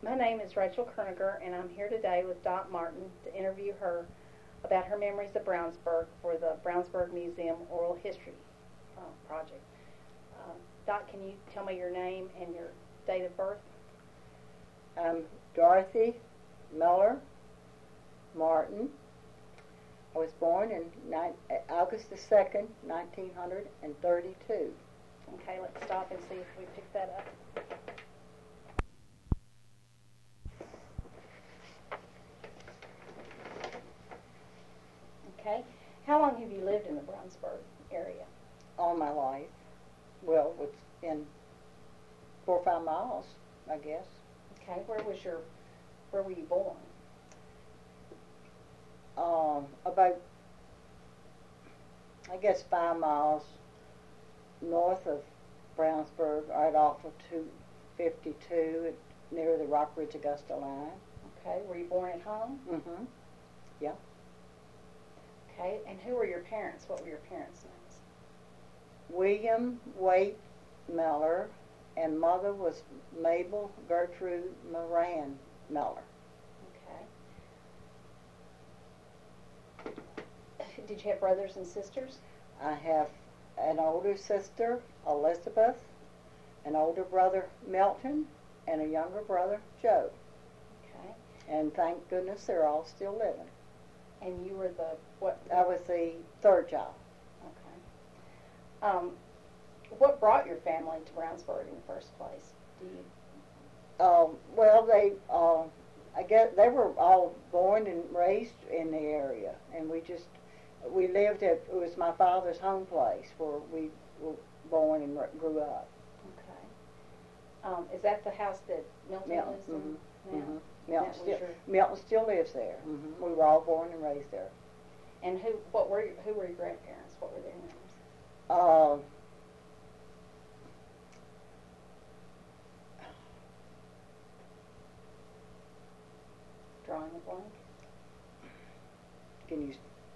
My name is Rachel Kerniger, and I'm here today with Dot Martin to interview her about her memories of Brownsburg for the Brownsburg Museum Oral History Project. Dot, can you tell me your name and your date of birth? I'm Dorothy Miller Martin. I was born in August the 2nd, 1932. Okay, let's stop and see if we pick that up. Okay. How long have you lived in the Brownsburg area? All my life. Well, within 4 or 5 miles, I guess. Okay. Where were you born? About, I guess, 5 miles north of Brownsburg, right off of 252, near the Rockbridge Augusta line. Okay. Were you born at home? Mm-hmm. Yeah. Okay. And who were your parents? What were your parents' names? William Waite Miller, and mother was Mabel Gertrude Moran Miller. Okay. Did you have brothers and sisters? I have an older sister, Elizabeth, an older brother, Milton, and a younger brother, Joe. Okay. And thank goodness they're all still living. And you were the what? I was the third child. Okay. What brought your family to Brownsburg in the first place? Do you? Well, I guess they were all born and raised in the area, and we lived at, it was my father's home place where we were born and grew up. Okay. Is that the house that Milton lives in now? Mm-hmm. Milton still lives there. Mm-hmm. We were all born and raised there. And who were your grandparents? What were their names? Drawing a blank. Can you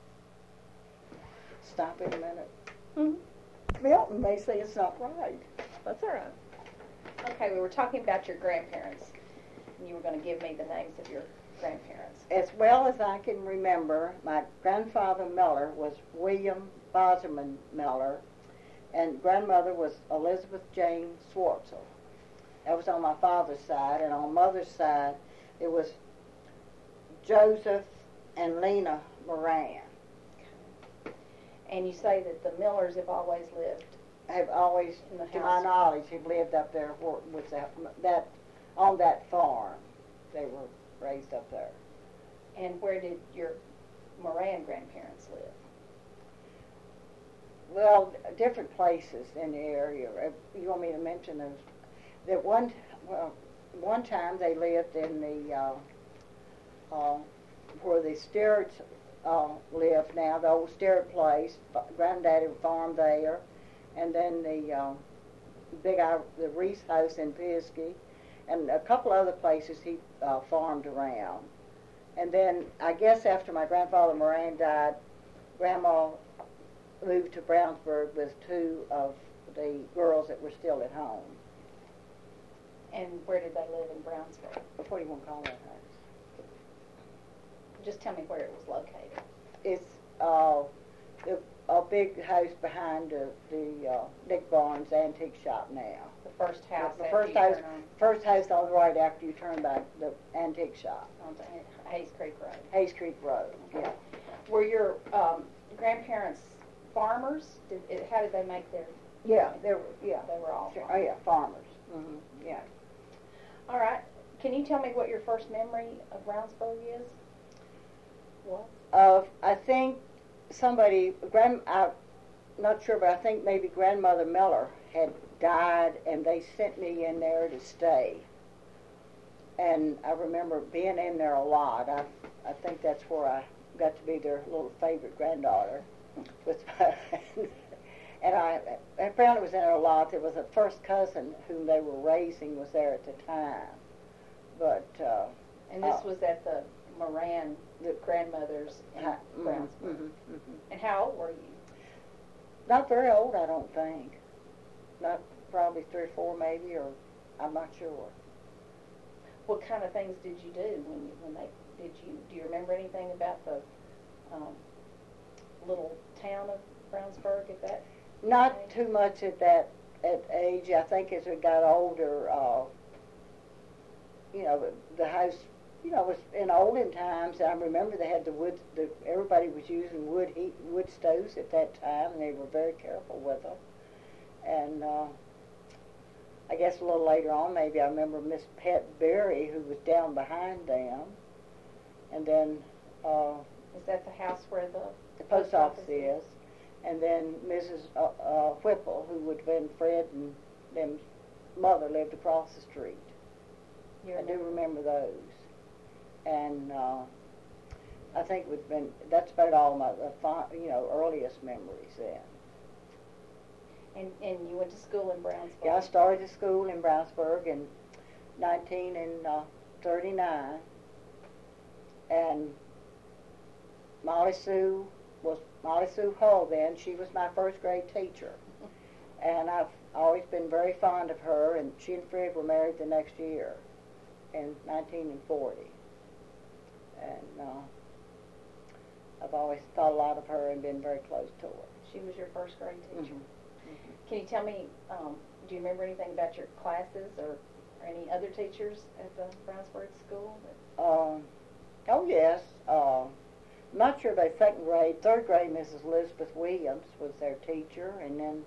stop in a minute? Mm-hmm. Milton may say it's not right. That's all right. Okay, we were talking about your grandparents, and you were going to give me the names of your grandparents. As well as I can remember, my grandfather Miller was William Boserman Miller, and grandmother was Elizabeth Jane Swartzel. That was on my father's side, and on mother's side, it was Joseph and Lena Moran. And you say that the Millers have always lived? Have always, in the house. To my knowledge, have lived up there with that on that farm. They were raised up there. And where did your Moran grandparents live? Well, different places in the area. You want me to mention those? That one time they lived in the where the Stewarts live now, the old Stewart place. Granddaddy farmed there, and then the Reese house in Pisgah, and a couple other places he farmed around. And then I guess after my grandfather Moran died, Grandma moved to Brownsburg with 2 of the girls that were still at home. And where did they live in Brownsburg? What do you want to call that house? Just tell me where it was located. It's a big house behind the Dick Barnes antique shop now. The first house. The first house on the right after you turn back the antique shop. On Hayes Creek Road. Hayes Creek Road. Okay. Yeah. Were your grandparents farmers? How did they make their? Yeah, they were all. Farmers. Oh yeah, farmers. Mm-hmm. Yeah. All right. Can you tell me what your first memory of Brownsburg is? What? I think I'm not sure, but I think maybe Grandmother Miller had died, and they sent me in there to stay. And I remember being in there a lot. I think that's where I got to be their little favorite granddaughter. And I apparently was in there a lot. There was a first cousin whom they were raising was there at the time. But and this was at the Moran, the grandmother's in Brownsburg. Mm-hmm. And how old were you? Not very old, I don't think. Not probably 3 or 4 maybe, or I'm not sure. what kind of things did you do when they do you remember anything about the little town of Brownsburg at that Not age? too much at age. I think as we got older, the house, was in olden times. I remember they had the wood. Everybody was using wood stoves at that time, and they were very careful with them. And I guess a little later on, maybe I remember Miss Pet Berry, who was down behind them, and then Is that the house where the post office is, and then Mrs. Whipple, who would have been Fred and them's mother, lived across the street. I do remember those, and I think it would have been. That's about all my earliest memories then. And you went to school in Brownsburg? Yeah, I started school in Brownsburg in 1939, and Molly Sue Hull then. She was my first grade teacher, and I've always been very fond of her. And she and Fred were married the next year, in 1940, and I've always thought a lot of her and been very close to her. She was your first grade teacher. Mm-hmm. Can you tell me, do you remember anything about your classes or any other teachers at the Brownsburg school? Oh yes. I'm not sure about second grade. Third grade, Mrs. Elizabeth Williams was their teacher, and then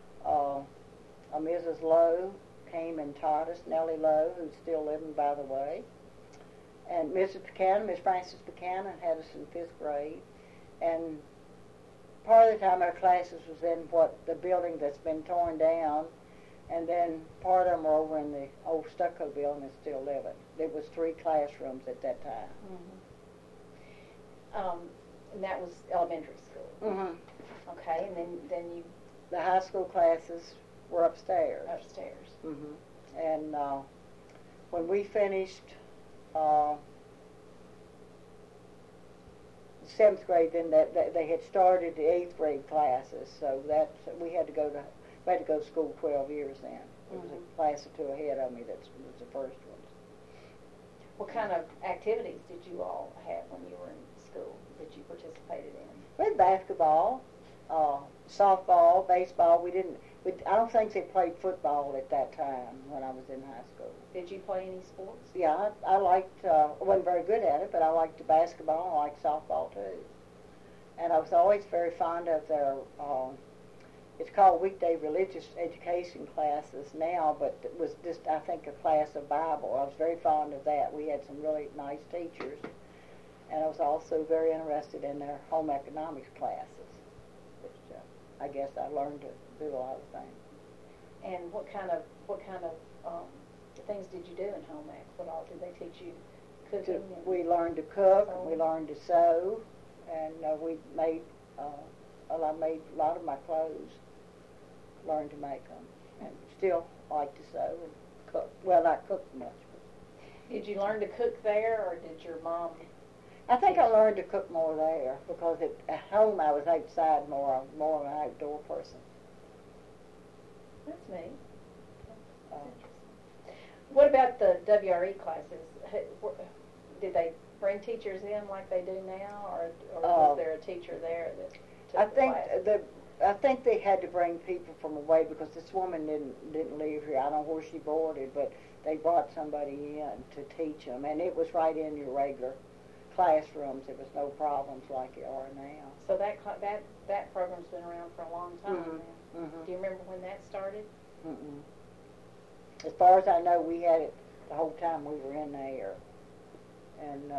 Mrs. Lowe came and taught us, Nellie Lowe, who's still living, by the way. And Mrs. Buchanan, Miss Frances Buchanan, had us in 5th grade. And part of the time our classes was in the building that's been torn down, and then part of them were over in the old stucco building that's still living. There was 3 classrooms at that time. Mm-hmm. And that was elementary school. Mm-hmm. Okay, and then you... The high school classes were upstairs. Upstairs. Mm-hmm. And when we finished 7th grade, then they had started the 8th grade classes, so we had to go to school 12 years then. There was a class or 2 ahead of me that was the first ones. What kind of activities did you all have when you were in school that you participated in? We had basketball, softball, baseball. I don't think they played football at that time when I was in high school. Did you play any sports? Yeah, I liked, I wasn't very good at it, but I liked the basketball. I liked softball too. And I was always very fond of their, it's called weekday religious education classes now, but it was just, I think, a class of Bible. I was very fond of that. We had some really nice teachers. And I was also very interested in their home economics classes, which I guess I learned to do a lot of things. And what kind of things did you do in home ec? What all did they teach you? Cooking? We learned to cook. We learned to sew, and we made. I made a lot of my clothes. Learned to make them, and still like to sew and cook. Well, not cook much. But did you learn to cook there, or did your mom? I think I learned to cook more there because at home I was outside more of an outdoor person. That's neat. What about the WRE classes? Did they bring teachers in like they do now, or was there a teacher there that took the class? I think they had to bring people from away because this woman didn't live here. I don't know where she boarded, but they brought somebody in to teach them, and it was right in your regular classrooms. There was no problems like there are now. So that program's been around for a long time now. Mm-hmm. Do you remember when that started? Mm-mm. As far as I know, we had it the whole time we were in there. And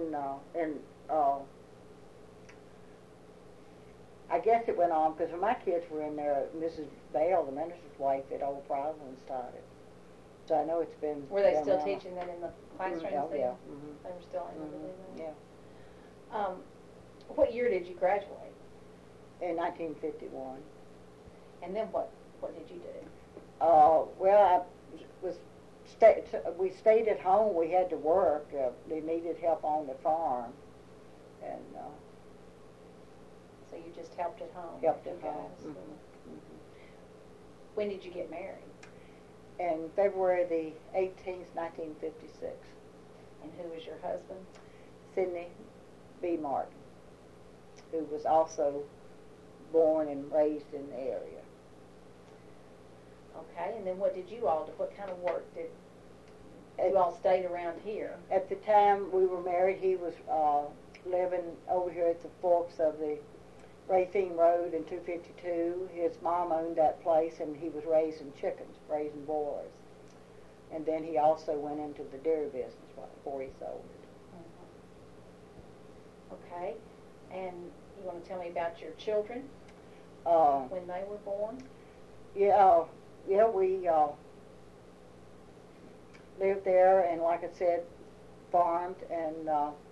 I guess it went on because when my kids were in there, Mrs. Bale, the minister's wife at Old Providence, started. So I know it's been. Were they still teaching that in the classrooms? Oh, yeah. Mm-hmm. They were still able to do that? Yeah. What year did you graduate? In 1951. And then what did you do? Well, we stayed at home. We had to work. They needed help on the farm, and so you just helped at home. Helped at home. Mm-hmm. When did you get married? In February the 18th, 1956. And who was your husband? Sidney B. Martin, who was also born and raised in the area. Okay, and then what did you all do? What kind of work did you all stayed around here? At the time we were married, he was living over here at the forks of the Racine Road and 252. His mom owned that place, and he was raising chickens, raising boilers. And then he also went into the dairy business before he sold it. Okay, and you want to tell me about your children when they were born? Yeah, we lived there, and like I said, farmed. And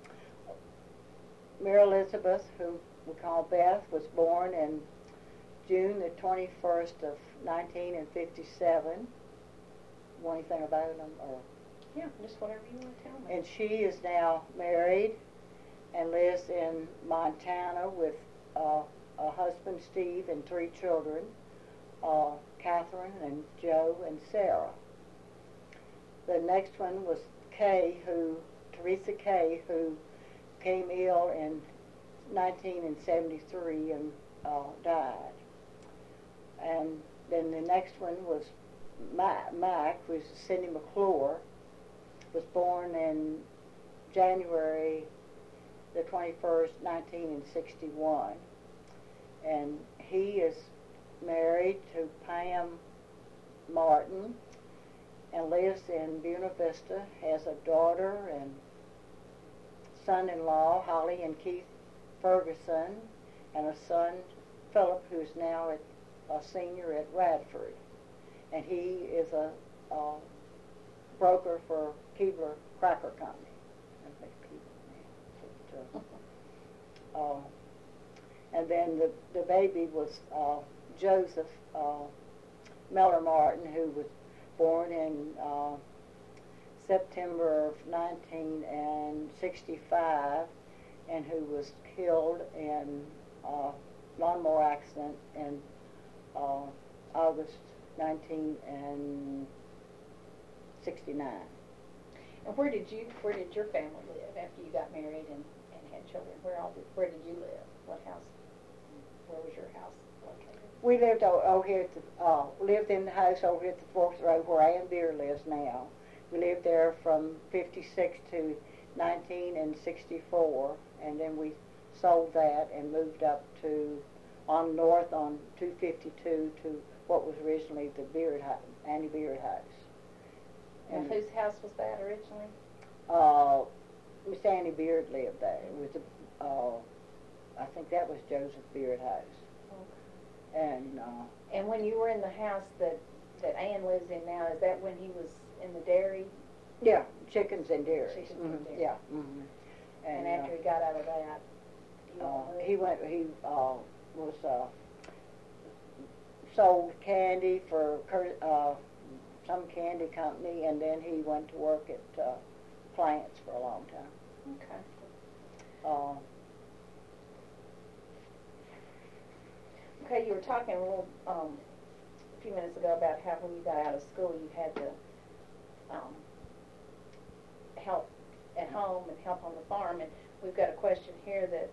Mary Elizabeth, who we call Beth, was born in June the 21st of 1957. Want anything about them? Or? Yeah, just whatever you want to tell me. And she is now married and lives in Montana with a husband, Steve, and 3 children, Catherine and Joe and Sarah. The next one was Teresa Kay, who came ill in 1973 and died. And then the next one was Mac, who was Sidney McClure, was born in January the 21st, 1961. And he is married to Pam Martin and lives in Buena Vista, has a daughter and son-in-law, Holly and Keith Ferguson, and a son, Philip, who's now a senior at Radford. And he is a broker for Keebler Cracker Company. And then the baby was Joseph Miller Martin, who was born in September of 1965, and who was killed in a lawnmower accident in August 1969. And where did your family live after you got married and had children? Where did you live? What house? Where was your house located? We lived over here lived in the house over here at the Forks Road where Ann Beer lives now. We lived there from 56 to 1964, and then we sold that and moved up to north on 252 to what was originally the Beard house, Annie Beard house. And whose house was that originally? Miss Annie Beard lived there. It was I think that was Joseph Beard house. Okay. And when you were in the house that Ann lives in now, is that when he was in the dairy? Yeah, chickens and dairy. Chickens and dairy. Yeah. Mm-hmm. And after he got out of that, he was sold candy for some candy company, and then he went to work at plants for a long time. Okay. Okay, you were talking a little a few minutes ago about how when you got out of school you had to help at home and help on the farm, and we've got a question here that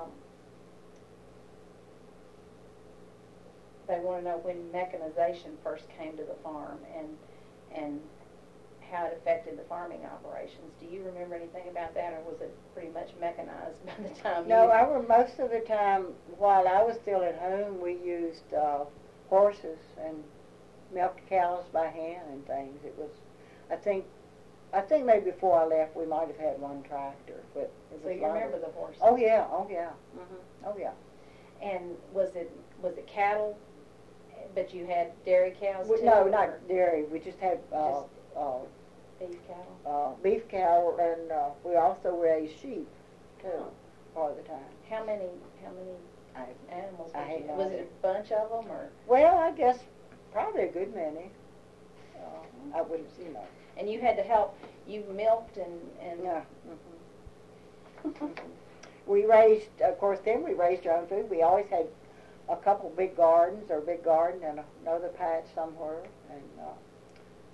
they want to know when mechanization first came to the farm and how it affected the farming operations. Do you remember anything about that, or was it pretty much mechanized by the time No, most of the time while I was still at home, we used horses and milked cows by hand and things. It was, I think maybe before I left we might have had one tractor, but it so was you remember the horses? Oh yeah, mm-hmm. Oh yeah. And was it cattle? But you had dairy cows too? No, not dairy. We just had beef cattle. Beef cattle, and we also raised sheep too, part of the time. How many animals did you? Was it a bunch of them, or? Well, I guess probably a good many. I wouldn't, And you had to help. You milked and. Yeah. Mm-hmm. We raised, of course. Then we raised our own food. We always had a couple big gardens, or a big garden and another patch somewhere, and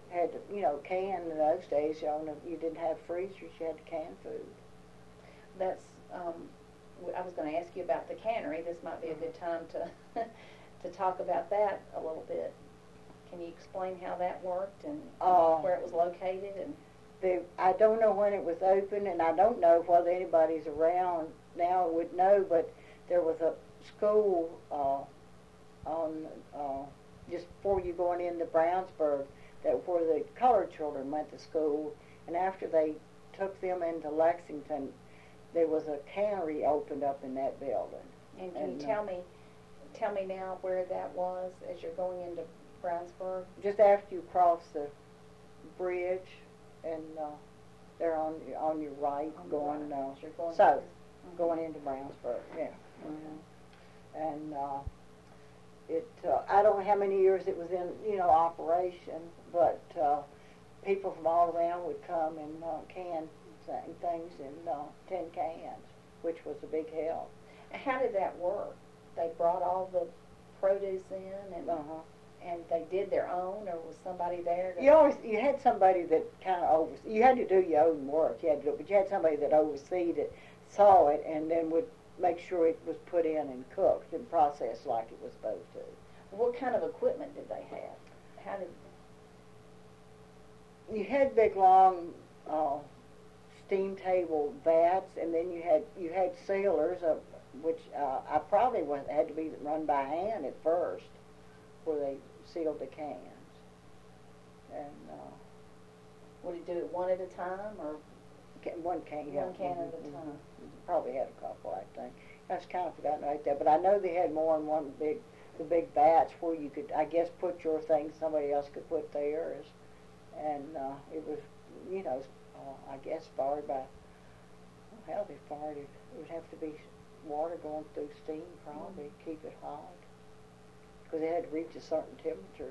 had to, can in those days. You didn't have freezers, you had to can food. That's, I was going to ask you about the cannery. This might be a good time to to talk about that a little bit. Can you explain how that worked and where it was located? And I don't know when it was open, and I don't know whether anybody's around now would know, but there was a school on just before you going into Brownsburg, where the colored children went to school, and after they took them into Lexington, there was a cannery opened up in that building. And can you tell me now where that was as you're going into Brownsburg? Just after you cross the bridge, and they're on your right, going south, going into Brownsburg. Yeah. And I don't know how many years it was in operation, but people from all around would come and can things in tin cans, which was a big help. How did that work? They brought all the produce in, and they did their own, or was somebody there? You had somebody that kind of you had to do your own work. But you had somebody that overseed it, saw it, and then would make sure it was put in and cooked and processed like it was supposed to. What kind of equipment did they have? How did you had big long steam table vats, and then you had sealers, which I probably had to be run by hand at first, where they sealed the cans. And would he do it one at a time, or one can? One can at a time. Probably had a couple, I think. I've kind of forgotten right there, but I know they had more than one the big vats where you could, I guess, put your things, somebody else could put theirs, and it was, I guess, fired by, how they fired it. It would have to be water going through steam, probably, keep it hot, because it had to reach a certain temperature.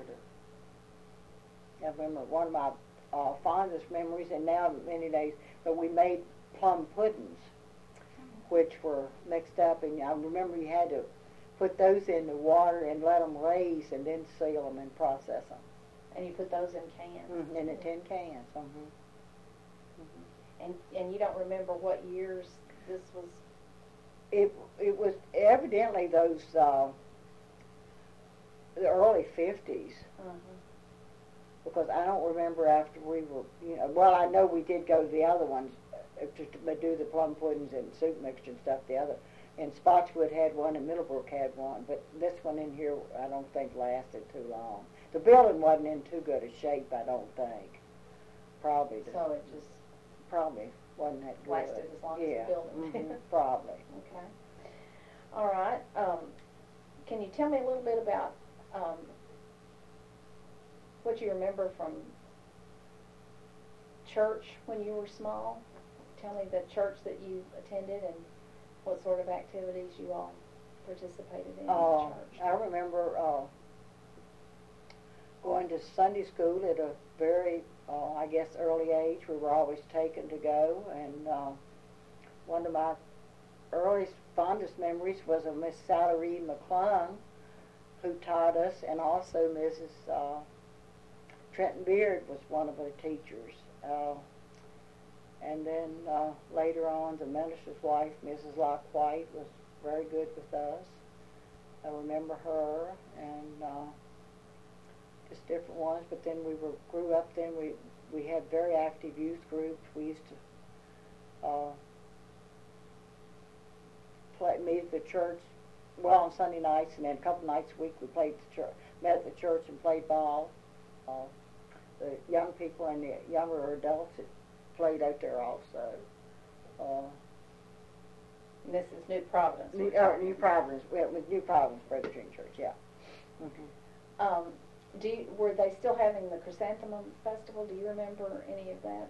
I remember one of my fondest memories, and now many days, but we made plum puddings, which were mixed up, and I remember you had to put those in the water and let them raise, and then seal them and process them. And you put those in cans? In the tin cans. And you don't remember what years this was? It was evidently those the early 50s. Because I don't remember after we were, well, I know we did go to the other ones to do the plum puddings and soup mixture and stuff, the other. And Spotswood had one and Middlebrook had one, but this one in here I don't think lasted too long. The building wasn't in too good a shape, I don't think. Probably. So it just probably wasn't that good. Lasted as long as the building. Probably. Okay. All right. Can you tell me a little bit about what you remember from church when you were small? Tell me the church that you attended and what sort of activities you all participated in church. I remember going to Sunday school at a very, I guess, early age. We were always taken to go, and one of my earliest, fondest memories was of Miss Sally Reed McClung, who taught us, and also Mrs. Trenton Beard was one of her teachers. And then later on, the minister's wife, Mrs. Locke White, was very good with us. I remember her, and just different ones. But then grew up. Then we had very active youth groups. We used to meet at the church. Well, on Sunday nights, and then a couple nights a week we met at the church and played ball. The young people and the younger adults played out there also. This is New Providence. New Providence. Well, with New Providence Presbyterian Church, yeah. Were they still having the Chrysanthemum Festival? Do you remember any of that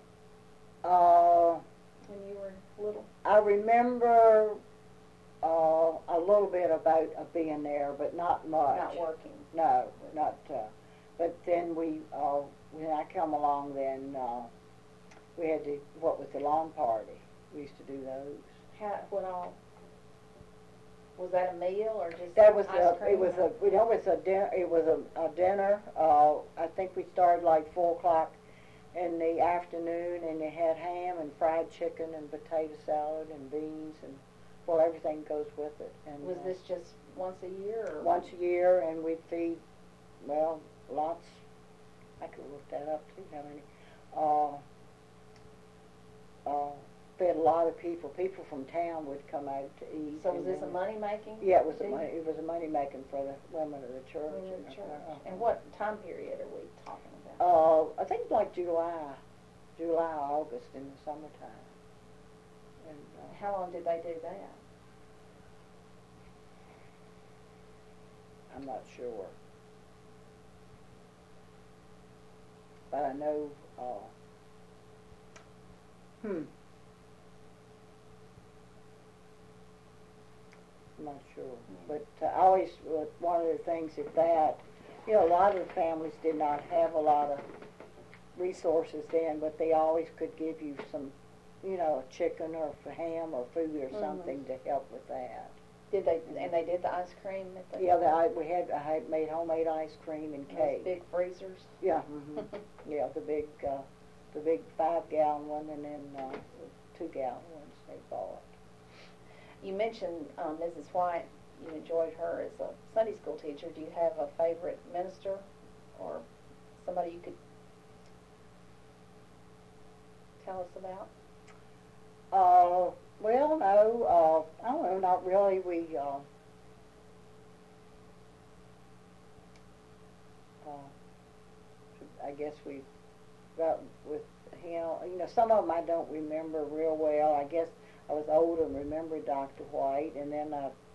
when you were little? I remember a little bit about being there, but not much. Not working. No, not. But then when I come along, then we had what was the lawn party. We used to do those. What all? Was that a meal or just That was ice cream? it was a you know it's a dinner. It was a dinner. I think we started like 4 o'clock in the afternoon, and they had ham and fried chicken and potato salad and beans and well everything goes with it. And Was this just once a year? Or? once a year, and we'd feed lots. I could look that up too. How many? Fed a lot of people. People from town would come out to eat. So was this a money making? Yeah, it was a money making for the women of the church. And what time period are we talking about? I think like July, August in the summertime. And how long did they do that? I'm not sure, but I know. I'm not sure, but I always one of the things is that a lot of the families did not have a lot of resources then, but they always could give you some, a chicken or ham or food or something to help with that. Did they? And they did the ice cream at the. Yeah, I had made homemade ice cream and cake. Those big freezers. Yeah, yeah, the big 5-gallon one, and then the 2-gallon ones they bought. You mentioned Mrs. White. You enjoyed her as a Sunday school teacher. Do you have a favorite minister or somebody you could tell us about? Well, no, I don't know, not really. I guess we got with him. Some of them I don't remember real well. I guess I was older and remembered Dr. White, and then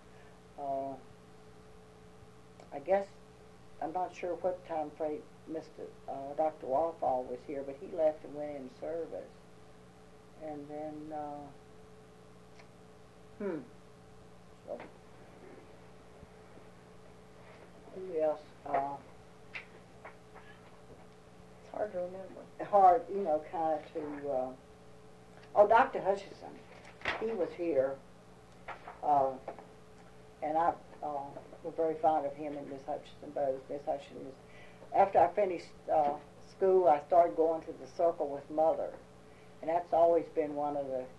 I guess I'm not sure what time frame Dr. Wallfall was here, but he left and went in service. And then, so, who else? It's hard to remember. Hard, kind of to, Dr. Hutchison, he was here, and I was very fond of him and Miss Hutchison both. Miss Hutchison was, after I finished school, I started going to the Circle with Mother. And that's always been one of the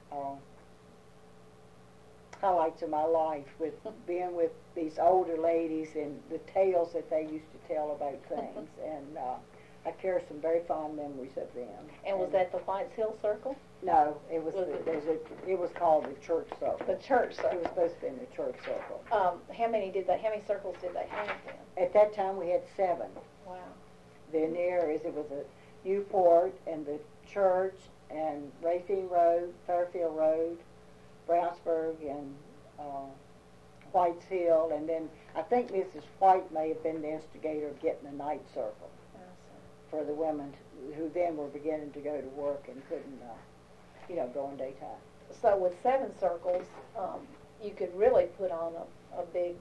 highlights of my life, with being with these older ladies and the tales that they used to tell about things. And I carry some very fond memories of them. And was that the White's Hill Circle? No, it was it was called the Church Circle. The Church Circle. It was supposed to be in the Church Circle. How many circles did they have then? At that time, we had 7. Wow. Then it was a Newport and the church, and Racine Road, Fairfield Road, Brownsburg, and White's Hill, and then I think Mrs. White may have been the instigator of getting a night circle for the women who then were beginning to go to work and couldn't, go in daytime. So with 7 circles, you could really put on a big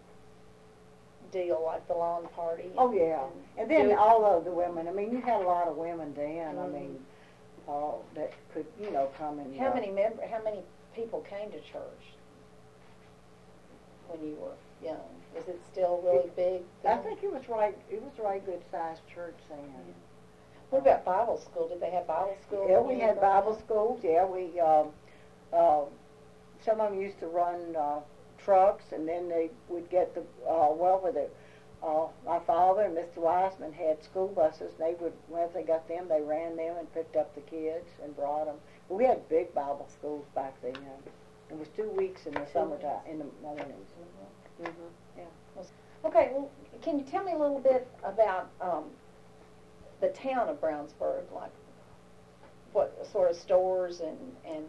deal like the lawn party. Oh yeah, and then all of the women. I mean, you had a lot of women then. Mm-hmm. I mean. That could, come and... How many people came to church when you were young? Was it still really big then? I think it was right a right good sized church then. Yeah. What about Bible school? Did they have Bible school? Yeah, we had Bible schools. Yeah, we some of them used to run trucks, and then they would get my father and Mr. Wiseman had school buses. They would, once they got them, they ran them and picked up the kids and brought them. But we had big Bible schools back then. It was 2 weeks in the summertime, in the mornings. Yeah. Okay, well, can you tell me a little bit about the town of Brownsburg, like what sort of stores and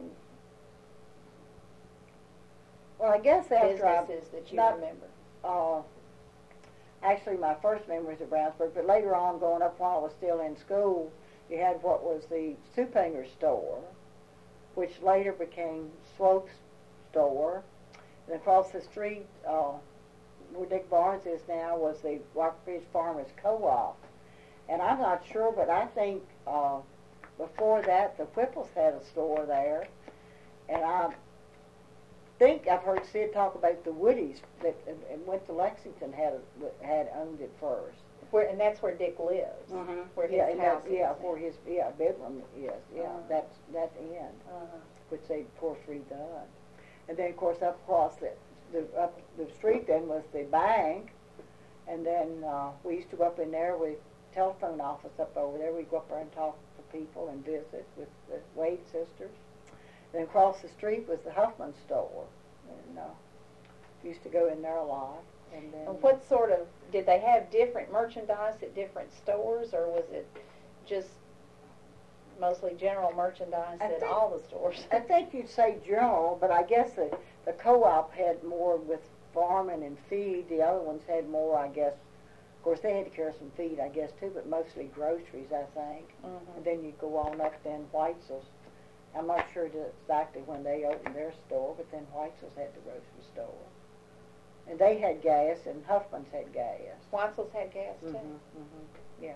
well, I guess after businesses that you remember? Actually, my first memories of Brownsburg, but later on, growing up while I was still in school, you had what was the Supanger store, which later became Swope's store. And across the street, where Dick Barnes is now, was the Rockbridge Farmers Co-op. And I'm not sure, but I think before that, the Whipples had a store there. And think I've heard Sid talk about the Woodies that and went to Lexington had owned it first. And that's where Dick lives. Mm-hmm. Where his Yeah, house is. yeah, where his bedroom is. Yeah, Uh-huh. that end, Uh-huh. which they of course redone. And then of course up across up the street then was the bank, and then we used to go up in there with telephone office up over there. We'd go up there and talk to people and visit with the Wade sisters. Then across the street was the Huffman store, and used to go in there a lot. And then And what sort of, did they have different merchandise at different stores, or was it just mostly general merchandise at all the stores? I think you'd say general, but I guess the co-op had more with farming and feed. The other ones had more, I guess. Of course, they had to carry some feed, I guess, too, but mostly groceries, I think. Mm-hmm. And then you go on up then Whitesell's. I'm not sure exactly when they opened their store, but then Whitesell's had the grocery store. And they had gas, and Huffman's had gas. Weitzel's had gas, too? Yeah.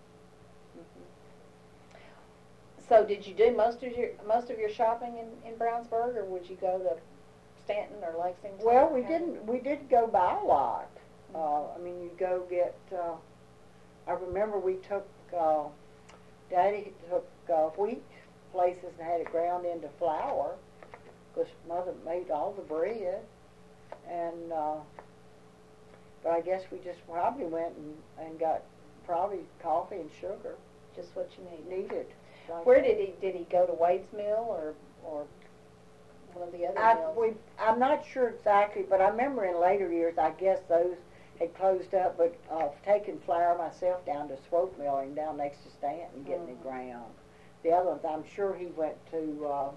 So did you do most of your shopping in Brownsburg, or would you go to Stanton or Lexington? Well, we didn't. We did go buy a lot. I mean, you go get. I remember we took. Daddy took wheat places and had it ground into flour, because Mother made all the bread, and. But I guess we just probably went and got probably coffee and sugar. Just what you Needed. Like Where did he go to Wade's Mill or one of the other mills? I'm not sure exactly, but I remember in later years, I guess those had closed up, but taking flour myself down to Swope Milling down next to Stanton, getting it ground. The other ones, I'm sure he went to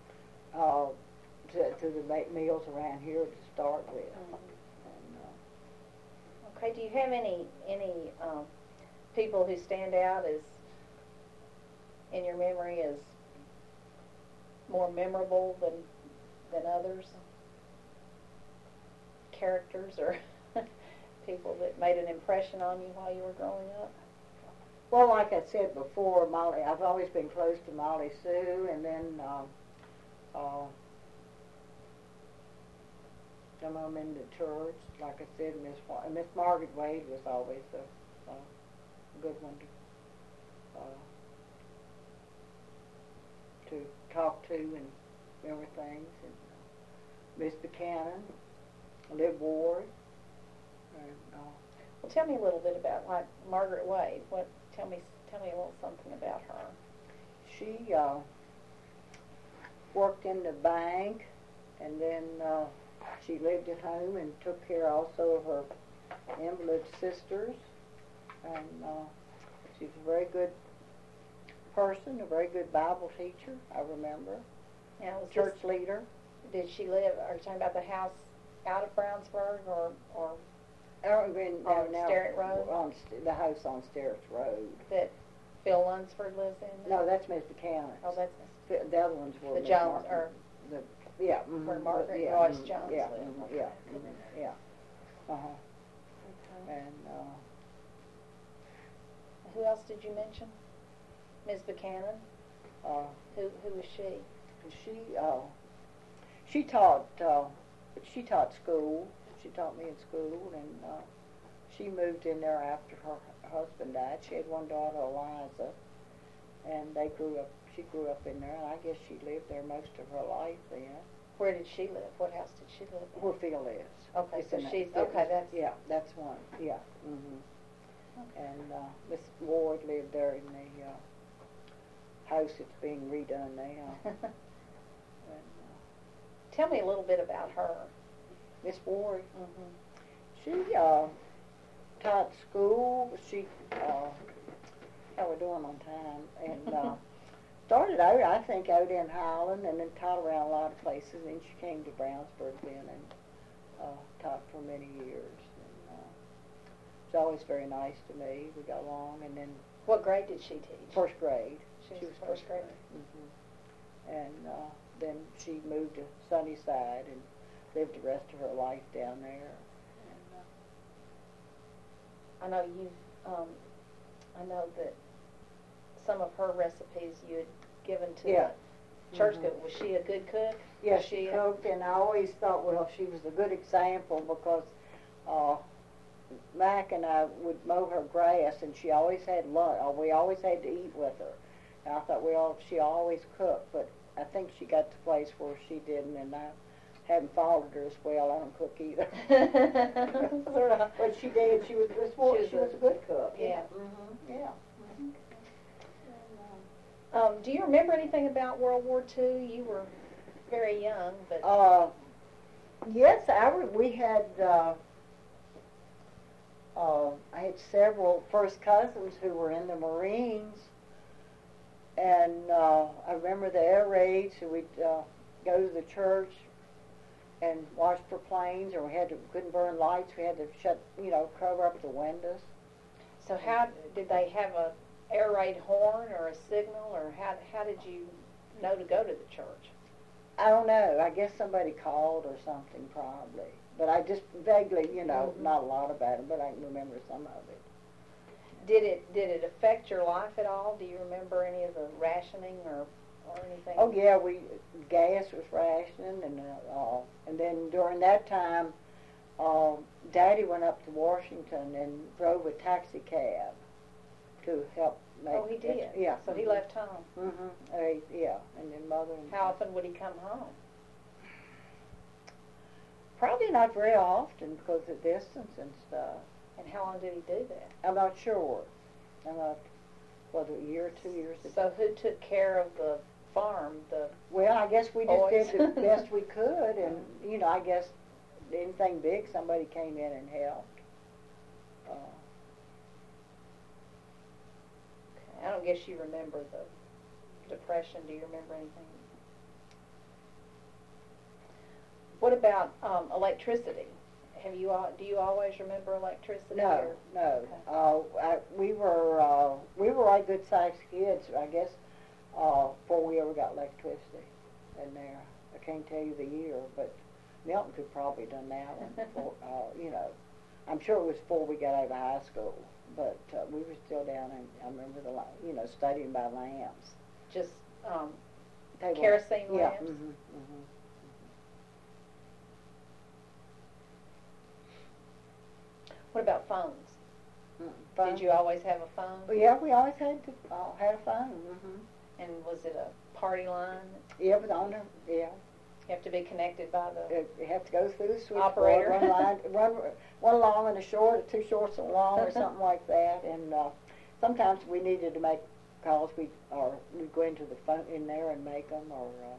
the mills around here to start with. Okay, do you have any people who stand out as in your memory as more memorable than others? Characters or people that made an impression on you while you were growing up? Well, like I said before, Molly, I've always been close to Molly Sue, and then some of them in the church. Like I said, Miss Margaret Wade was always a good one to talk to and remember things. And Miss Buchanan, Liv Ward. And, well, tell me a little bit about like Margaret Wade. Tell me a little something about her. She worked in the bank, and then she lived at home and took care also of her invalid sisters. And she's a very good person, a very good Bible teacher, I remember. Now, Church leader. Did she live, are you talking about the house out of Brownsburg or on Sterrett Road? On the house on Sterrett Road. That Phil Lunsford lives in? No, that's Miss Buchanan. Oh, that's the other ones were the Miss Jones, Martin. or yeah, where Margaret yeah, Royce Jones yeah, lived. yeah, yeah. Uh-huh. Okay. And who else did you mention? Ms. Buchanan? Who was she? She taught school. She taught me in school, and she moved in there after her husband died. She had one daughter, Eliza, and she grew up in there, and I guess she lived there most of her life then. Where did she live? What house did she live in? Where Phil lives. Okay, It's so in she's, that- okay, that's... Yeah, that's one, yeah. Okay. And Miss Ward lived there in the house that's being redone now. And, Tell me a little bit about her. Miss Ward, Mm-hmm. she taught school. She, how we're doing on time, and started out, I think, out in Highland, and then taught around a lot of places. And then she came to Brownsburg then and taught for many years. And she was always very nice to me. We got along, and then What grade did she teach? first grade. She was first grade. And then she moved to Sunnyside and lived the rest of her life down there. I know I know that some of her recipes you had given to Yeah. church cook. Was she a good cook? Yes, Was she cooked, and I always thought, well, she was a good example because Mac and I would mow her grass, and she always had lunch. We always had to eat with her. And I thought, well, she always cooked, but I think she got to the place where she didn't, and I haven't followed her as well. I don't cook either. But she did. She was a good cook. Yeah. Yeah. Do you remember anything about World War II? You were very young, but yes, we had. I had several first cousins who were in the Marines, and I remember the air raids. So we'd go to the church and watch for planes, or couldn't burn lights. We had to cover up the windows. So how did they have a air raid horn or a signal, or how did you know to go to the church? I don't know. I guess somebody called or something probably. But I just vaguely, not a lot about it, but I can remember some of it. Did it affect your life at all? Do you remember any of the rationing or anything? Oh yeah, gas was rationing, and then during that time, Daddy went up to Washington and drove a taxi cab to help make. Oh, he did. Yeah. So he left home. Yeah, and then Mother. How often would he come home? Probably not very often because of distance and stuff. And how long did he do that? I'm not sure. Whether a year or 2 years. So who took care of the farm? Well, I guess we just boys? did the best we could, and I guess anything big, somebody came in and helped. I don't guess you remember the Depression. Do you remember anything? What about electricity? Do you always remember electricity? No. Okay. We were like good sized kids, I guess, before we ever got electricity in there. I can't tell you the year, but Milton could probably done that one before. I'm sure it was before we got out of high school, but we were still down, and I remember studying by lamps. Just kerosene lamps. Yeah. Mm-hmm. What about phones? Phone? Did you always have a phone? Well, yeah, we always had a phone. And was it a party line? Yeah, but on there, yeah. You have to be connected by the You have to go through the switchboard, operator. one long and a short, two shorts and long, or something like that. And sometimes we needed to make calls. We'd go into the phone in there and make them,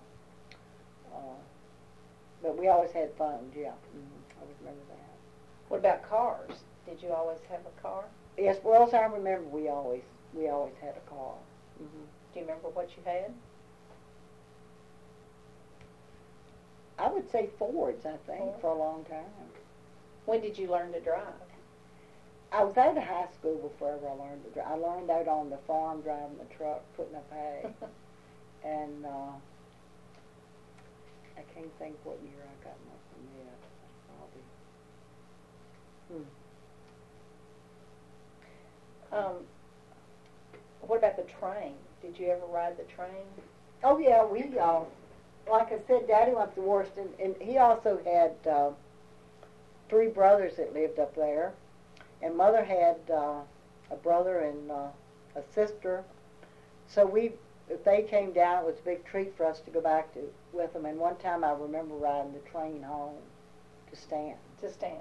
but we always had phones. Yeah, I would remember that. What about cars? Did you always have a car? Yes, well as I remember, we always had a car. Do you remember what you had? I would say Fords, I think, Ford? for a long time. When did you learn to drive? I was out of high school before I learned to drive. I learned out on the farm driving the truck, putting up hay. And I can't think what year I got my permit. Probably. What about the train? Did you ever ride the train? Oh yeah, we like I said, Daddy went to Washington, and he also had 3 brothers that lived up there, and Mother had a brother and a sister. So if they came down, it was a big treat for us to go back with them. And one time I remember riding the train home to Stanton. To Stanton.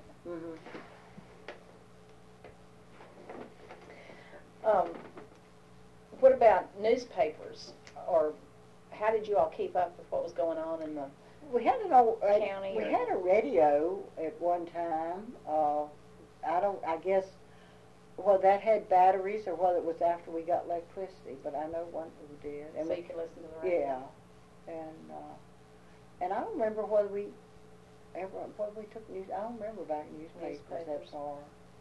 What about newspapers, or how did you all keep up with what was going on in the county? We had a radio at one time. I guess whether that had batteries or whether it was after we got electricity, but I know one who did. And so you could listen to the radio. Yeah, and I don't remember whether we took news. I don't remember about newspapers that far.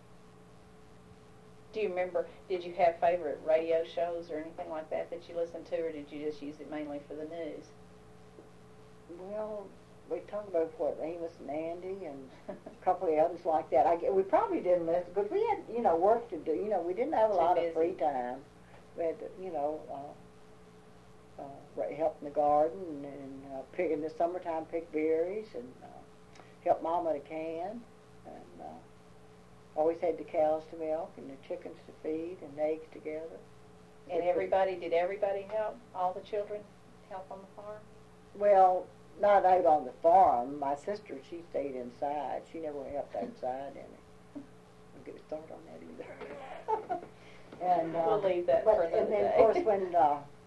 Do you remember, did you have favorite radio shows or anything like that you listened to, or did you just use it mainly for the news? Well, we talked about Amos and Andy and a couple of others like that. We probably didn't listen because we had, work to do. We didn't have a lot of free time. We had to, help in the garden and pick in the summertime pick berries and help Mama to can and always had the cows to milk and the chickens to feed and the eggs together. And did everybody help? All the children help on the farm? Well, not out on the farm. My sister, she stayed inside. She never helped outside any. Don't get me started on that either. And we'll leave that for another And then, day. of course, when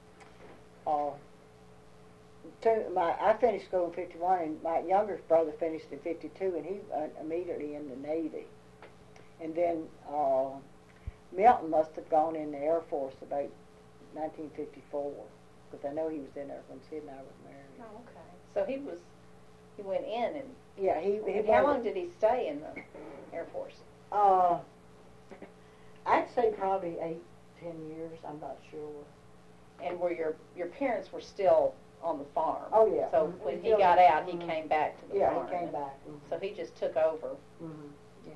I finished school in 51, and my youngest brother finished in 52, and he immediately in the Navy. And then Milton must have gone in the Air Force about 1954, because I know he was in there when Sid and I were married. Oh, okay. So he went in and... Yeah, he how long did he stay in the Air Force? I'd say probably 8-10 years. I'm not sure. And were your parents were still on the farm? Oh yeah. So when he got out, he came back to the farm. Yeah, he came back. So he just took over. Yeah.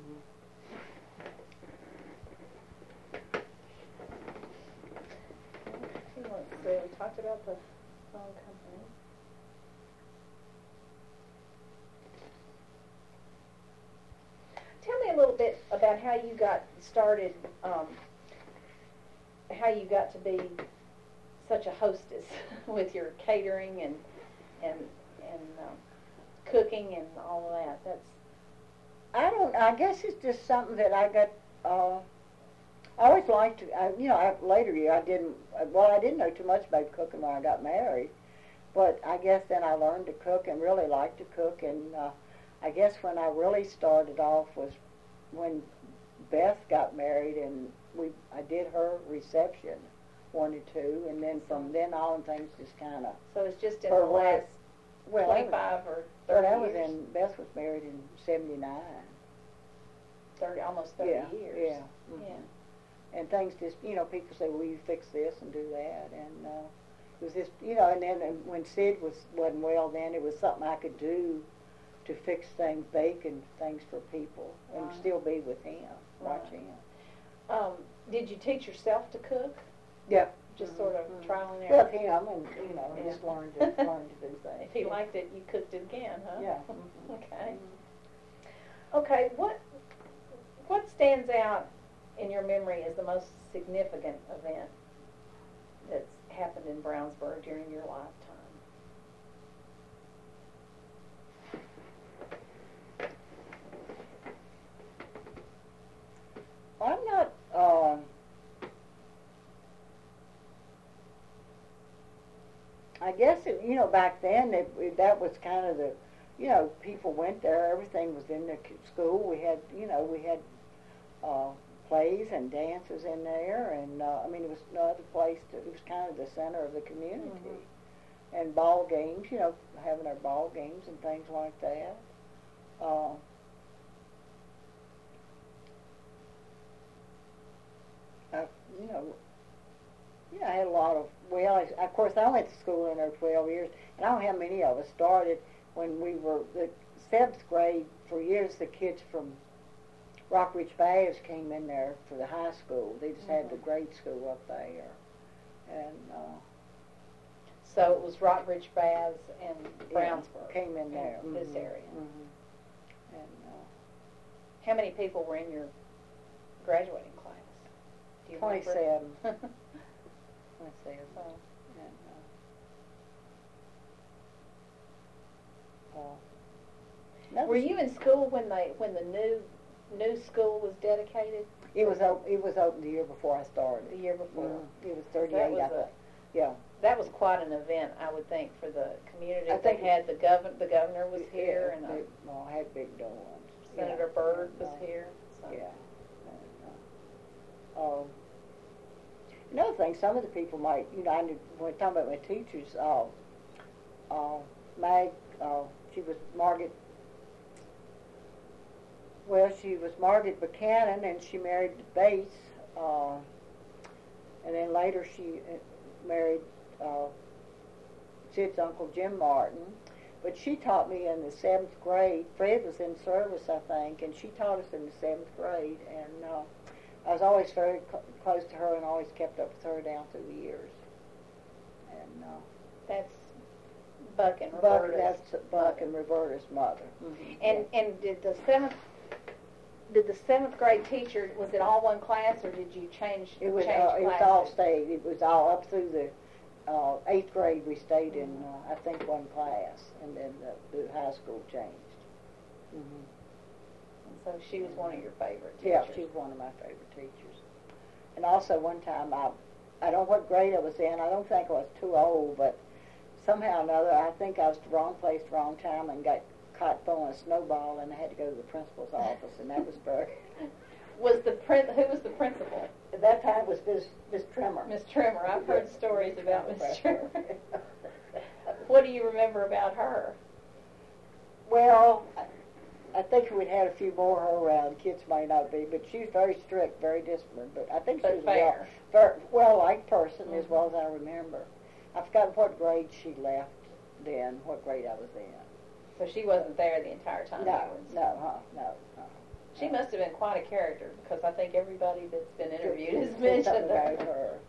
Let's see. We talked about the phone company. Tell me a little bit about how you got started, how you got to be such a hostess with your catering and cooking and all of that. I guess it's just something that I got. I always liked to. Later I didn't. Well, I didn't know too much about cooking when I got married, but I guess then I learned to cook and really liked to cook. And I guess when I really started off was when Beth got married, and I did her reception, 1 or 2, and then from then on things just kind of. So it's just in the last 25 or 30 years. Beth was married in 79. Almost 30 years. Yeah. Mm-hmm. Yeah. And things just, people say, well, you fix this and do that. And it was just, and then when Sid wasn't well then, it was something I could do to fix things, bake and things for people, and still be with him, watch him. Did you teach yourself to cook? Yeah. Just sort of trial and error? With him, and just learned to do things. If he liked it, you cooked it again, huh? Yeah. Okay. Okay, what stands out in your memory as the most significant event that's happened in Brownsburg during your lifetime? I'm not, I guess, back then, that was kind of the, people went there, everything was in the school. We had plays and dances in there, and, it was no other place, it was kind of the center of the community. Mm-hmm. And ball games, having our ball games and things like that. I had a lot of, of course I went to school in there 12 years, and I don't know how many of us started when we were, the 7th grade, for years the kids from Rockridge Baths came in there for the high school. They just had the grade school up there. And so it was Rockridge Baths and Brownsburg. Came in there. This area. Mm-hmm. And how many people were in your graduating class? Do you 27. remember? 27. And, were you in school when the new school was dedicated? It was open the year before I started. The year before. It was 38, I think. Yeah. That was quite an event, I would think, for the community. I think they had the governor was here, and I had big doings. Senator Byrd was here. So. Yeah. And, another thing, some of the people might, when we're talking about my teachers, Mag, she was Margaret. Well, she was Margaret Buchanan, and she married Bates, and then later she married Sid's uncle Jim Martin. But she taught me in the 7th grade. Fred was in service, I think, and she taught us in the 7th grade. And I was always very close to her and always kept up with her down through the years. And That's Buck and Buck, Roberta's. that's Buck and Roberta's mother. And did the seventh grade teacher, was it all one class, or did you change? It was classes? it was all stayed. It was all up through the 8th grade. We stayed in I think one class, and then the high school changed. And so she was one of your favorite Yeah, teachers. she was one of my favorite teachers. And also one time I don't know what grade I was in. I don't think I was too old, but somehow or another I think I was the wrong place, wrong time, and got caught throwing a snowball, and I had to go to the principal's office, and that was very. Who was the principal? At that time it was Miss Trimmer. Miss Trimmer. I've heard stories about Miss Trimmer. What do you remember about her? Well, I think we'd had a few more her around. Kids might not be, but she was very strict, very disciplined. But I think she was fair. well-liked person as well as I remember. I forgot what grade she left then, what grade I was in. So she wasn't there the entire time. No. She must have been quite a character, because I think everybody that's been interviewed has mentioned her.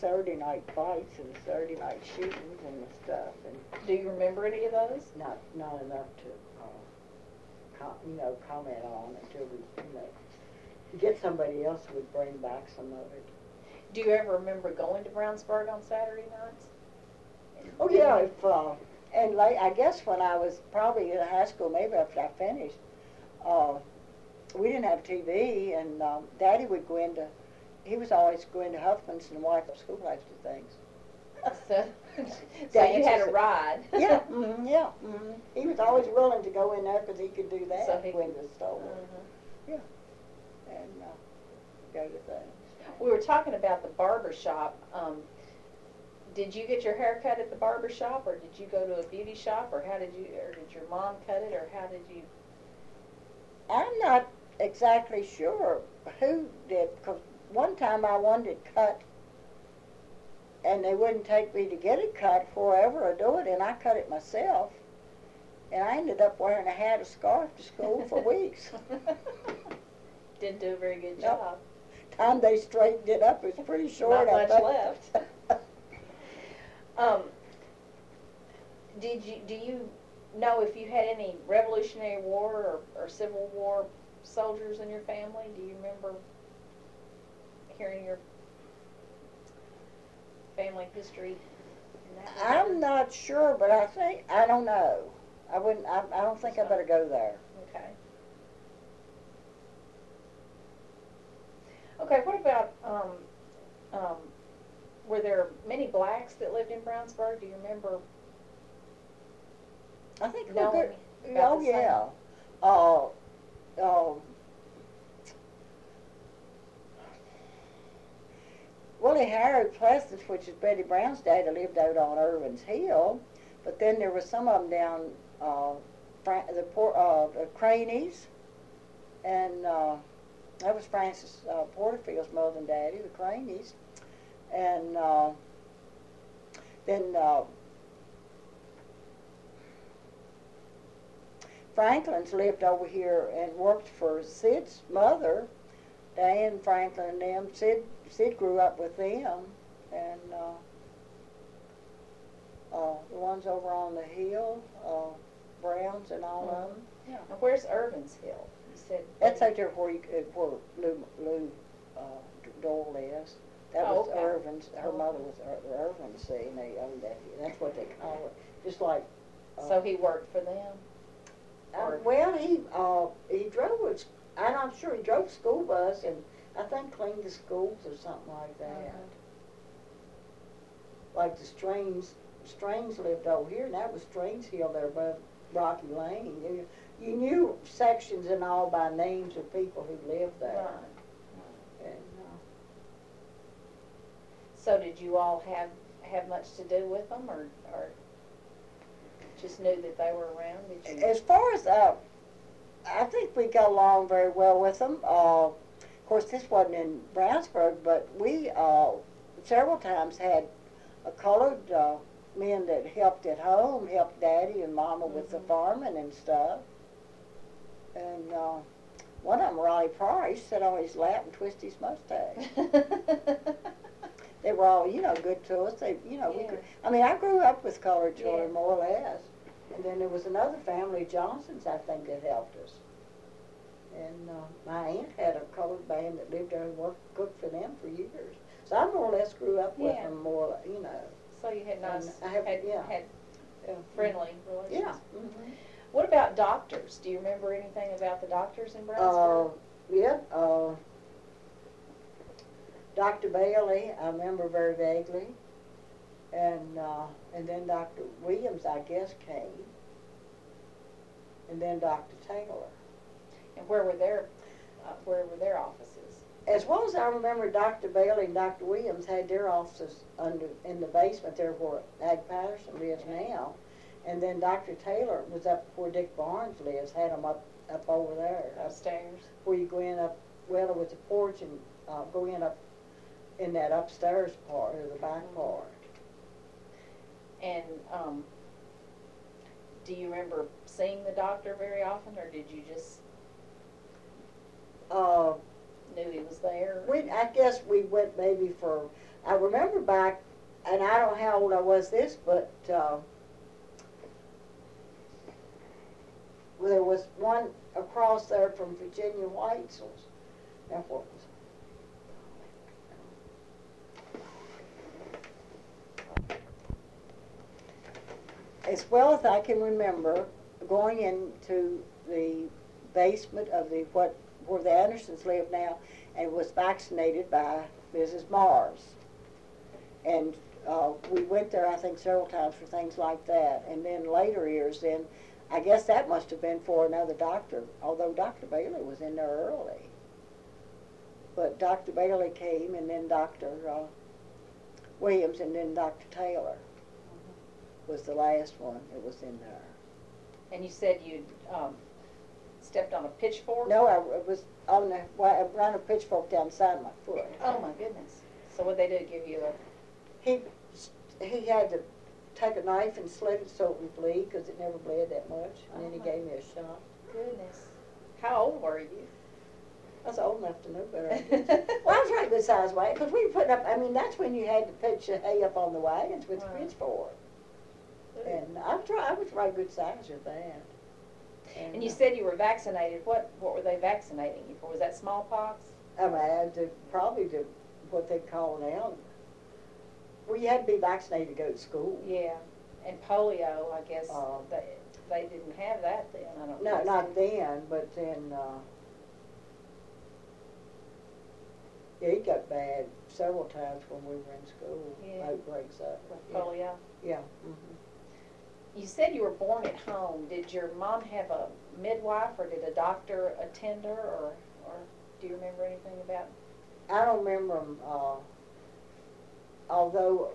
Saturday night fights and Saturday night shootings and stuff, and Do you remember any of those? not enough to, comment on until we, get somebody else who would bring back some of it. Do you ever remember going to Brownsburg on Saturday nights? Oh yeah, and I guess when I was probably in high school, maybe after I finished, we didn't have TV, and Daddy would go into, he was always going to Huffman's and wipe up schoolhouse to things. So, so you had a ride. Yeah, yeah. He was always willing to go in there because he could do that. So he go into the store. Uh-huh. Yeah, and go to things. We were talking about the barber shop. Did you get your hair cut at the barber shop, or did you go to a beauty shop, or did your mom cut it, or how did you? I'm not exactly sure who did, because one time I wanted it cut, and they wouldn't take me to get it cut forever or do it, and I cut it myself, and I ended up wearing a hat, a scarf to school for weeks. Didn't do a very good Nope. job. Time they straightened it up, it was pretty short. Not much I left. Do you know if you had any Revolutionary War or Civil War soldiers in your family? Do you remember hearing your family history in that regard? I'm not sure, but I don't know. I don't think I better go there. Okay. Okay, what about, were there many blacks that lived in Brownsburg? Do you remember? I think No, we're good. about Oh the same. yeah. Willie Harry Plessis, which is Betty Brown's daddy, lived out on Irvin's Hill, but then there was some of them down the Craneys, and that was Francis Porterfield's mother and daddy, the Craneys, and then Franklin's lived over here and worked for Sid's mother, Diane Franklin, and them. Sid grew up with them, and the ones over on the hill, Browns and all of them. Yeah. Now, where's Irvin's Hill? You said That's out there where Lou Doyle is. That Oh, was okay. Irvin's. Her mother was Irvin's. See, and they owned that. That's what they call it. Just like. So he worked for them? Well, he drove. I'm not sure. He drove a school bus and I think cleaned the schools or something like that. Like the Strange lived over here, and that was Strange Hill there above Rocky Lane. You knew sections and all by names of people who lived there. Right. And, So did you all have much to do with them, or just knew that they were around? Did you? as far as I think we got along very well with them. Of course, this wasn't in Brownsburg, but we several times had a colored men that helped at home, helped Daddy and Mama with the farming and stuff. And one of them, Riley Price, sat on his lap and twisted his mustache. They were all, good to us. They, we could, I grew up with colored children, more or less. And then there was another family, Johnsons, I think, that helped us. And my aunt had a colored band that lived there and cooked for them for years. So I more or less grew up with them, more, So you had nice, had friendly relations. Yeah. Mm-hmm. What about doctors? Do you remember anything about the doctors in Brownsburg? Yeah. Dr. Bailey, I remember very vaguely. And then Dr. Williams, I guess, came. And then Dr. Taylor. And where were their offices? As well as I remember, Dr. Bailey and Dr. Williams had their offices in the basement there where Ag Patterson lives now. And then Dr. Taylor was up where Dick Barnes lives, had them up over there. Upstairs? Where you go in up, well, with the porch and go in up in that upstairs part, or the back part. And do you remember seeing the doctor very often, or did you just knew he was there? I guess we went maybe for, I remember back, and I don't know how old I was this, but there was one across there from Virginia Whitesell's. Now what was as well as I can remember, going into the basement of the where the Andersons live now, and was vaccinated by Mrs. Mars. And we went there, I think, several times for things like that. And then later years, then I guess that must have been for another doctor, although Dr. Bailey was in there early. But Dr. Bailey came, and then Dr. Williams, and then Dr. Taylor was the last one that was in there. And you said you stepped on a pitchfork? No, I was on the, well, I ran a pitchfork down the side of my foot. Oh my goodness. So what they do, give you a... He had to take a knife and slit it so it would bleed, because it never bled that much, and then he gave me a shot. Goodness. How old were you? I was old enough to know better. Well, I was right good size wagon, because we put up, I mean, that's when you had to pitch the hay up on the wagons with the pitchfork. And I was right good size with that. And you said you were vaccinated. What were they vaccinating you for? Was that smallpox? I mean, probably what they call now. Well, you had to be vaccinated to go to school. Yeah, and polio, I guess they didn't have that then. I don't know. No, not then, but then. Yeah, it got bad several times when we were in school. Yeah. Outbreaks up. With polio. Yeah. You said you were born at home. Did your mom have a midwife, or did a doctor attend her, or do you remember anything about? I don't remember them, although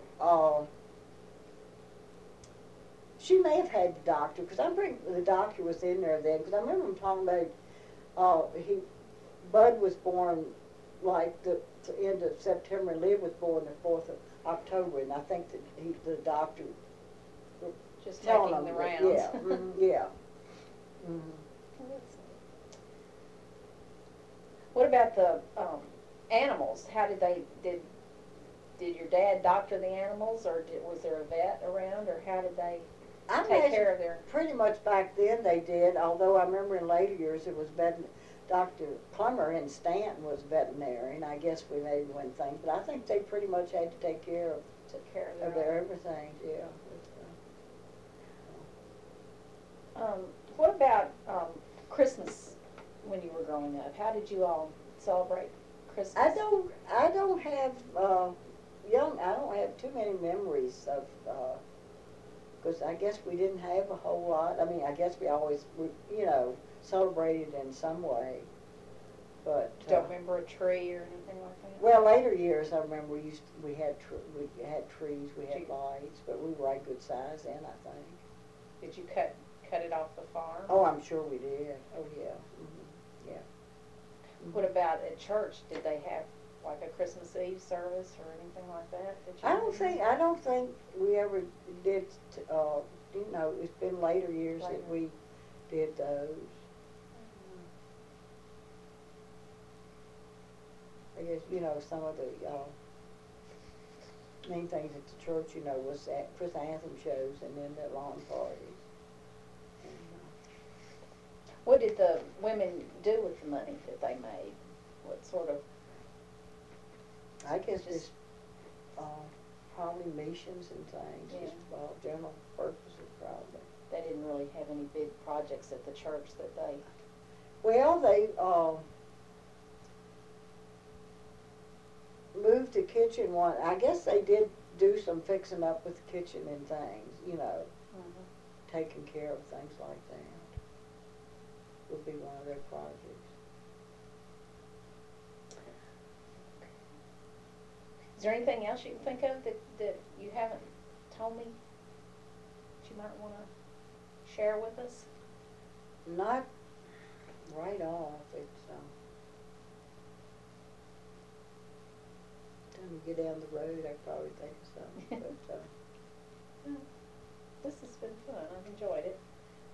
she may have had the doctor, because I'm pretty the doctor was in there then, because I remember him talking about Bud was born like the end of September, and Liv was born the 4th of October, and I think that the doctor Just telling making them the that, rounds. yeah, yeah. What about the animals? How did your dad doctor the animals, or was there a vet around, or how did they take care of their? Pretty much back then they did, although I remember in later years it was Dr. Plummer in Stanton was veterinarian. I guess we made one thing, but I think they pretty much had to take care of their everything, yeah. What about Christmas when you were growing up? How did you all celebrate Christmas? I don't have I don't have too many memories of because I guess we didn't have a whole lot. I mean, I guess we always celebrated in some way, but don't remember a tree or anything like that. Well, later years I remember we had trees, we had lights, but we were a good size then, I think. Did you cut it off the farm? Oh, I'm sure we did. Oh, yeah. Yeah. What about at church? Did they have like a Christmas Eve service or anything like that? I don't think we ever did. It's been later years that we did those. I guess some of the main things at the church was Chris Anthem shows and then the lawn parties. What did the women do with the money that they made? What sort of? I guess just probably missions and things, just general purposes probably. They didn't really have any big projects at the church that they... Well, they moved the kitchen one. I guess they did do some fixing up with the kitchen and things, taking care of things like that. Would be one of their projects. Is there anything else you can think of that you haven't told me that you might want to share with us? Not right off. It's time you get down the road, I probably think of something. But this has been fun. I've enjoyed it.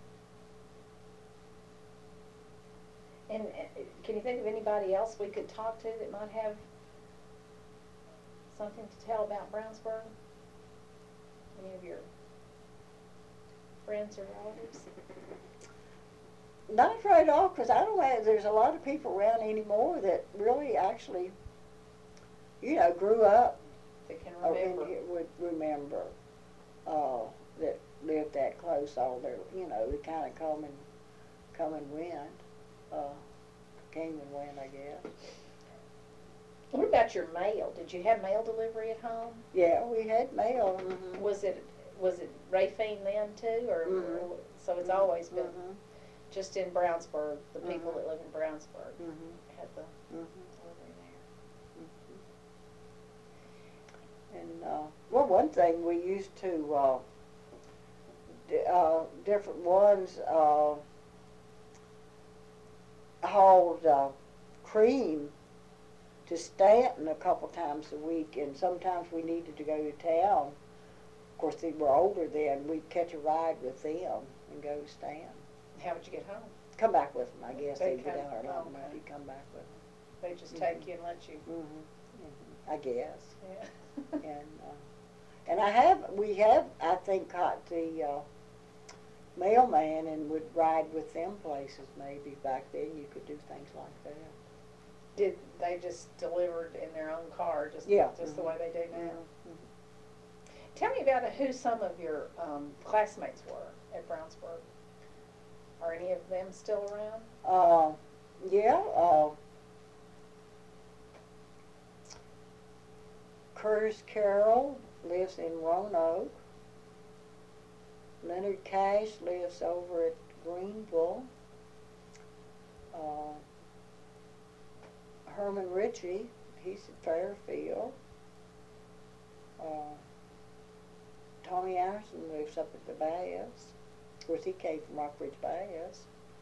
And can you think of anybody else we could talk to that might have something to tell about Brownsburg? Any of your friends or relatives? Not right at all, because I don't have, there's a lot of people around anymore that really actually, grew up That can or remember. would remember that lived that close all their, they kind of come and went, came and went, I guess. What about your mail? Did you have mail delivery at home? Yeah, we had mail. Mm-hmm. Was it Rafine then too, or Mhm. so it's always been Mm-hmm. just in Brownsburg? The people Mhm. that live in Brownsburg Mm-hmm. had the Mm-hmm. delivery there. And one thing we used to different ones hauled cream to Stanton a couple times a week, and sometimes we needed to go to town. Of course, they were older then. We'd catch a ride with them and go to Stanton. How would you get home? Come back with them, I guess. They'd They'd be come- down our long okay. They'd come back with They just Mhm. take you and let you. them. Mm-hmm. I guess. Yeah. And we have, I think, caught the mailman and would ride with them places maybe. Back then you could do things like that. Did they just delivered in their own car, just Yeah. just the way they do now? Mhm. Tell me about who some of your classmates were at Brownsburg. Are any of them still around? Yeah, Curtis Carroll lives in Roanoke. Leonard Cash lives over at Greenville. Herman Ritchie, he's at Fairfield. Tommy Anderson lives up at the Bass. Of course, he came from Rockbridge Bass.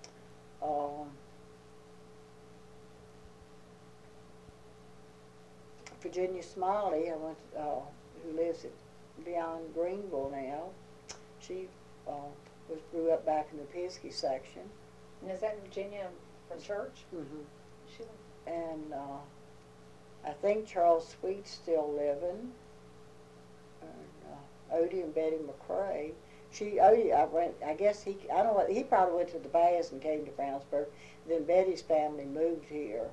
Virginia Smiley, who lives beyond Greenville now. She grew up back in the Pisky section. And is that Virginia from church? Mm-hmm. She, And I think Charles Sweet's still living. And Odie and Betty McCrae. He probably went to the Bass and came to Brownsburg. Then Betty's family moved here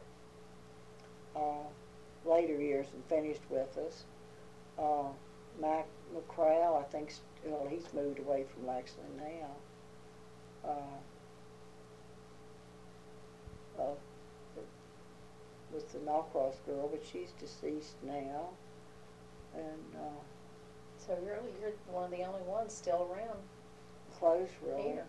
later years and finished with us. Mac McCrae, I think, he's moved away from Lexington now. Was the Norcross girl, but she's deceased now. And so really, you're one of the only ones still around. close, really. Here.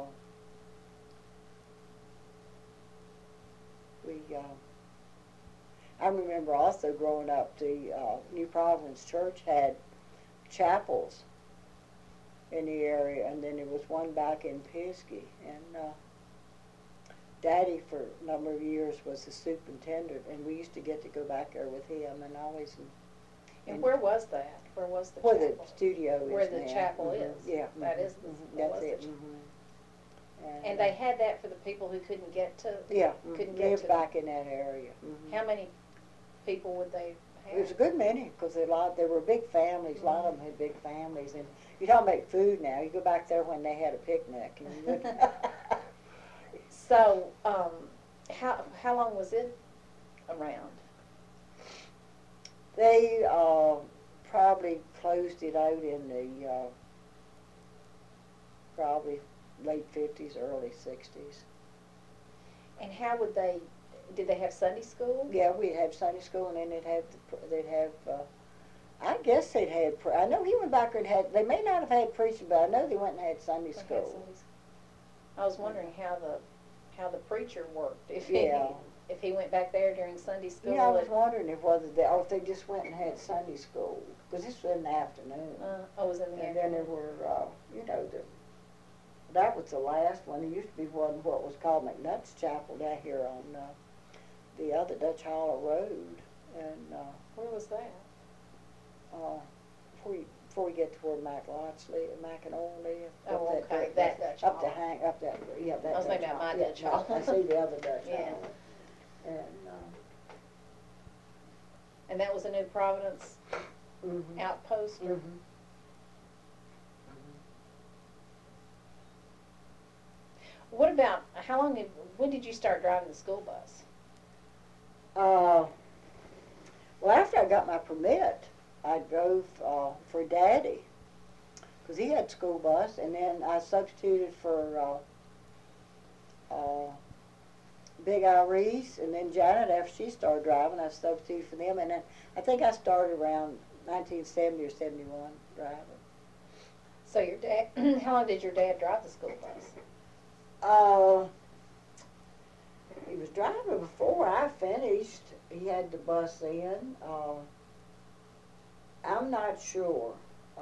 I remember also growing up, the New Providence Church had chapels in the area, and then there was one back in Pisky. And Daddy, for a number of years, was the superintendent, and we used to get to go back there with him, and always. And where was that? Where was the where chapel? the studio is Where the now. chapel Mhm. is. Yeah. That mhm, is the- mhm, that that's was it. the ch- Mhm. And they had that for the people who couldn't get to. Yeah, couldn't get lived to. back in that area. Mhm. How many people would they have? It was a good many, because they were big families. A lot of them had big families. And you don't make food now. You go back there when they had a picnic. And you would So, how long was it around? They probably closed it out in the probably late 50s, early 60s. And how would they? Did they have Sunday school? Yeah, we'd have Sunday school, and then they'd have. I guess they'd had. I know he went back there and had. They may not have had preaching, but I know they went and had Sunday They had school. Sunday school. I was wondering how the preacher worked. If Yeah. if he went back there during Sunday school. Yeah, I was wondering if they just went and had Sunday school, because this was in the afternoon. Oh, it was in the And then there were, that was the last one. There used to be one, what was called McNutt's Chapel down here on the other Dutch Hollow Road. And Where was that? before you get to where Mac and Oil live. Oh, up okay, that Dutch Up the Hollow. up that, yeah, that I was thinking Dutch about my Hollow. Dutch Yeah, Hollow. I see the other Dutch Yeah. Hollow. And And that was a New Providence Mm-hmm. outpost? Or? Mm-hmm. What about, when did you start driving the school bus? Well, after I got my permit, I drove for Daddy, because he had school bus, and then I substituted for Big Iris, and then Janet, after she started driving, I substituted for them, and then I think I started around 1970 or 71 driving. So your dad, how long did your dad drive the school bus? He was driving before I finished. He had the bus in. I'm not sure,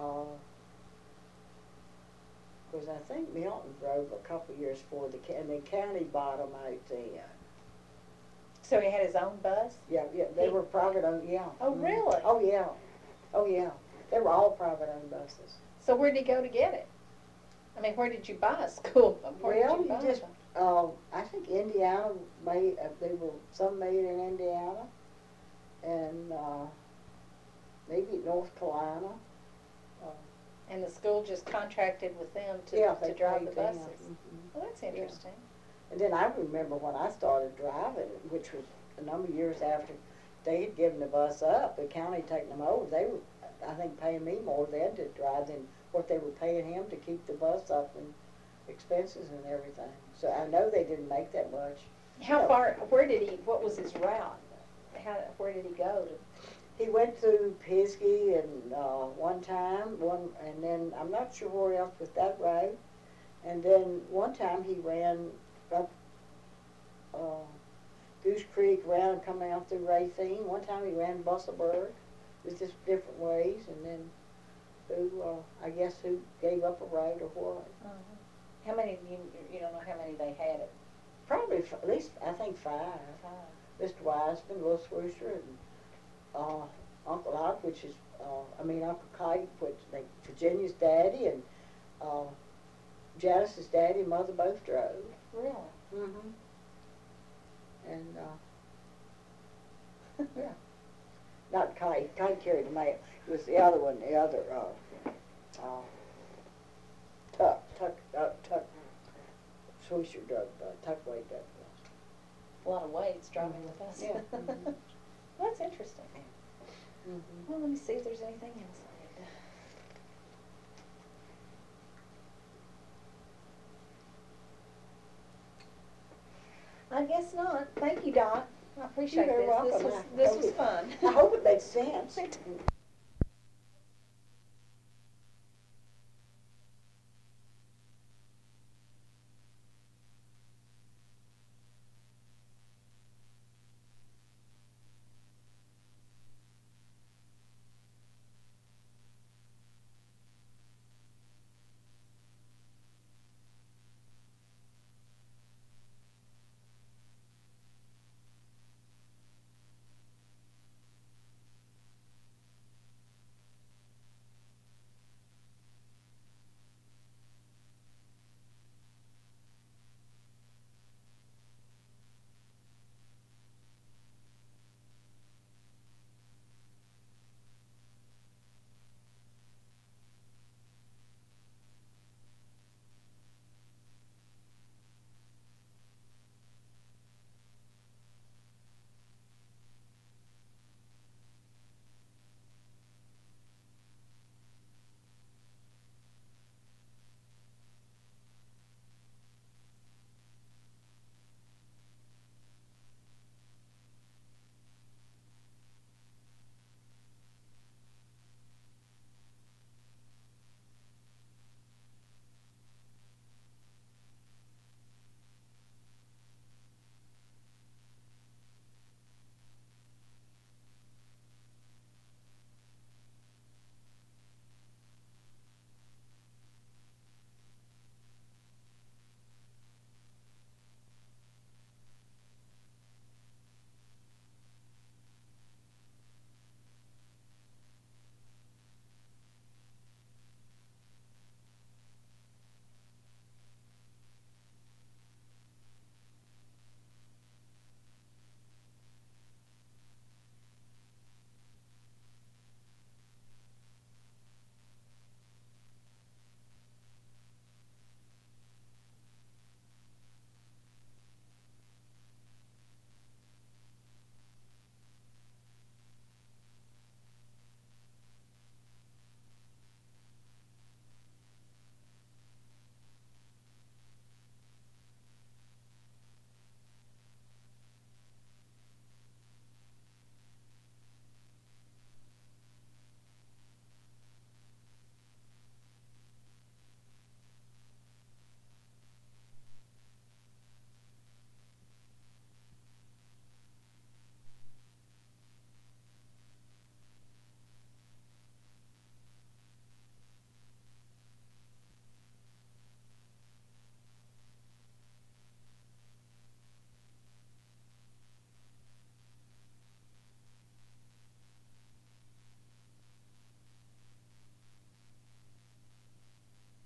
because I think Milton drove a couple years before the county bought him out then. So he had his own bus? Yeah, they were private owned. Yeah. Oh, really? Oh yeah, oh yeah. They were all private owned buses. So where did he go to get it? I mean, where did you buy a school? Well, he just, I think Indiana made, some made in Indiana, and maybe North Carolina. And the school just contracted with them to they drive the paid them. buses? Mhm. Well, that's interesting. And then I remember when I started driving, which was a number of years after they had given the bus up, the county taking them over, they were, I think, paying me more then to drive than what they were paying him to keep the bus up and expenses and everything. So I know they didn't make that much. How far, what was his route? Where did he go to? He went through Pisgah and one time, and then I'm not sure where else with that road. And then one time he ran up Goose Creek, around coming out through Racine. One time he ran Busselburg. It was just different ways. And then who gave up a road or what? How many? You don't know how many they had it. Probably at least I think 5. Mr. Wiseman, Will Swoosher, and Uncle Ike, which is Uncle Kite, which Virginia's daddy, and Janice's daddy and mother both drove. Really? Mm-hmm. And yeah, not Kite. Kite carried the mail. It was the other one. The other Tuck. Swoosher drove. Tuckway drove. A lot of weights driving with us. Yeah. Mm-hmm. Well, that's interesting. Mm-hmm. Well, let me see if there's anything else I need to... I guess not. Thank you, Dot. I appreciate You're very this. welcome. This was fun. I hope it made sense.